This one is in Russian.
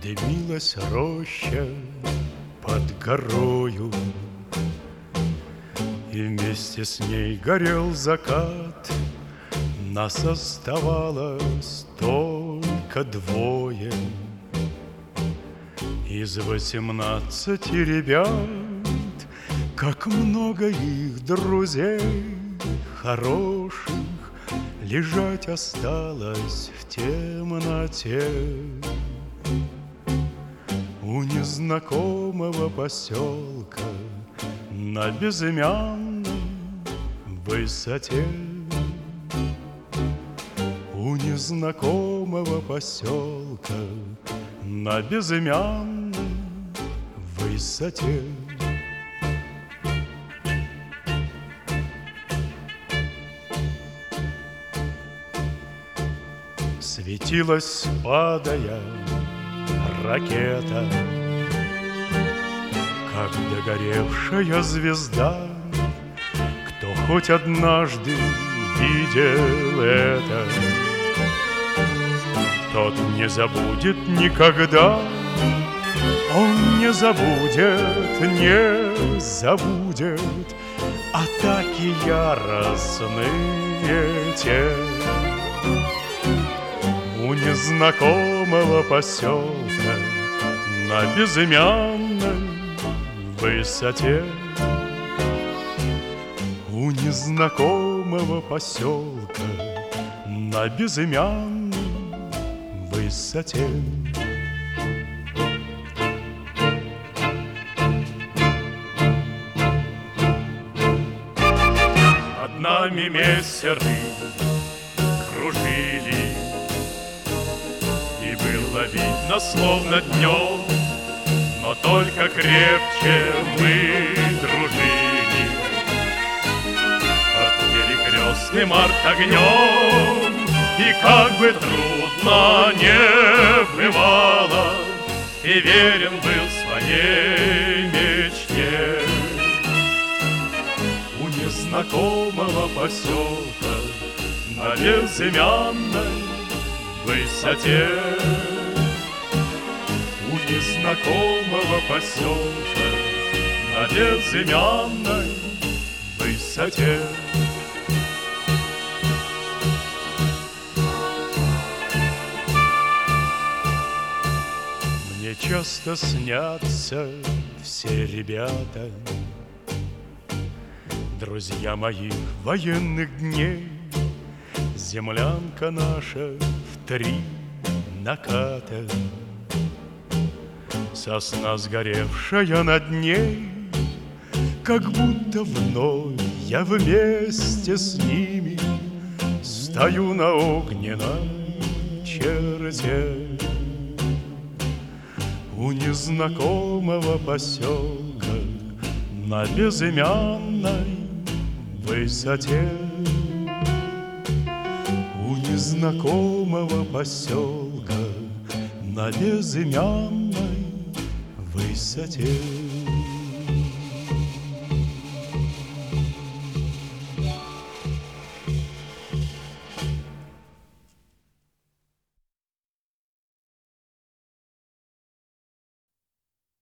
Дымилась роща под горою, и вместе с ней горел закат. Нас оставалось только двое из 18 ребят. Как много их друзей хороших лежать осталось в темноте у незнакомого поселка на безымянной высоте. У незнакомого поселка на безымянной высоте. Светилась, падая, ракета, как догоревшая звезда. Кто хоть однажды видел это, тот не забудет никогда. Он не забудет, не забудет атаки яростные те. У незнакомого поселка на безымянной высоте. У незнакомого поселка на безымянной высоте. Над нами мессеры кружили, и было видно, словно днем, но только крепче мы дружили под перекрестным артогнем. И как бы трудно не бывало, и верен был своей мечте. У незнакомого поселка на безымянной высоте. У незнакомого поселка на безымянной высоте. Мне часто снятся все ребята, друзья моих военных дней. Землянка наша в 3 наката, сосна сгоревшая над ней. Как будто вновь я вместе с ними стою на огненной черте. У незнакомого поселка на безымянной высоте. У незнакомого поселка на безымянной высоте.